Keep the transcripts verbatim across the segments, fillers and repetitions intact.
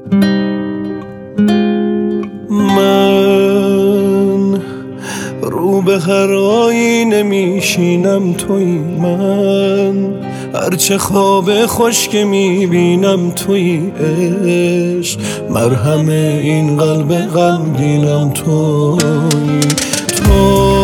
من رو به هر آینه میشینم توی، من هرچه خواب خوش که میبینم توی، عشق مرهم این قلب غمگینم توی. تو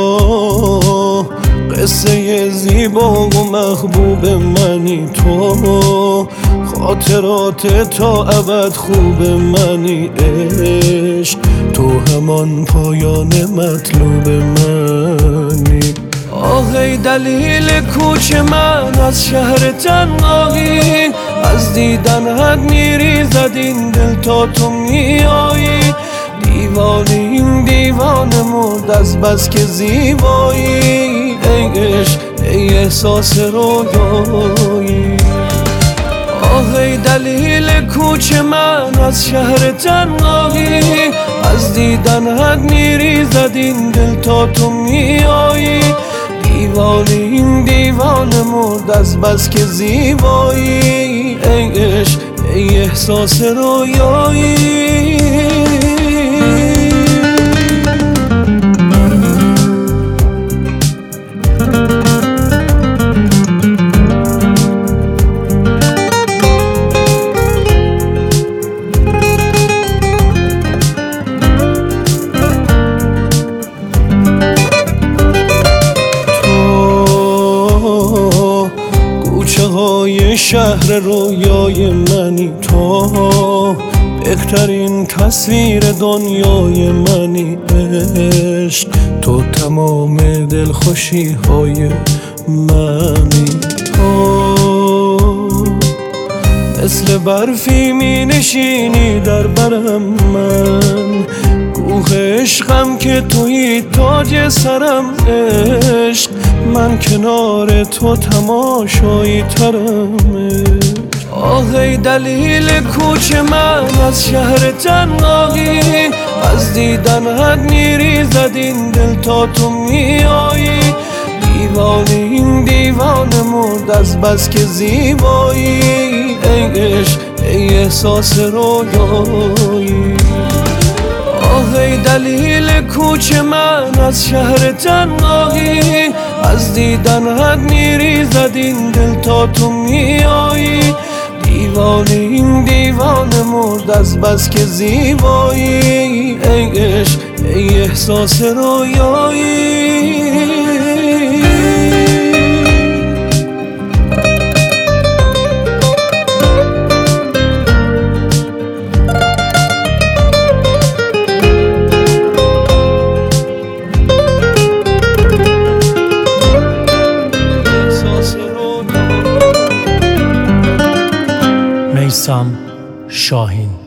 قصه زیبا و محبوب منی، تو خاطرات تا ابد خوب منی، عشق تو همان پایان مطلوب منی. آهی دلیل کوچ من از شهر تنهایی، از دیدن حد میریزد این دل تا تو میایی. دیوانه این دیوانه مرد از بس که زیبایی، ای عشق ای احساس رویایی. آهی دلیل کوچ من از شهر تنهایی، از دیدن حد میریزد این دل تا تو میایی. دیوانه این دیوانه مرد از بس که زیبایی، ای عشق ای احساس رویایی. شهر رویای منی، تو بهترین تصویر دنیای منی، عشق تو تمام دلخوشی های منی. تو مثل برفی می نشینی در برم، من کوه عشقم که توی تاج سرم، عشق من کنار تو تماشایی ترم. آهی دلیل کوچ من از شهر تنهایی، از دیدن حد میریزد این دل تا تو میایی. دیوانه این دیوانه مرد از بس که زیبایی، ای عشق ای احساس رویایی. آهی دلیل کوچ من از شهر تنهایی، از دیدن حد میریزد این دل تا تو میایی. دیوانه این دیوانه مرد از بس که زیبایی، ای عشق ای احساس رویایی. میثم شاهین.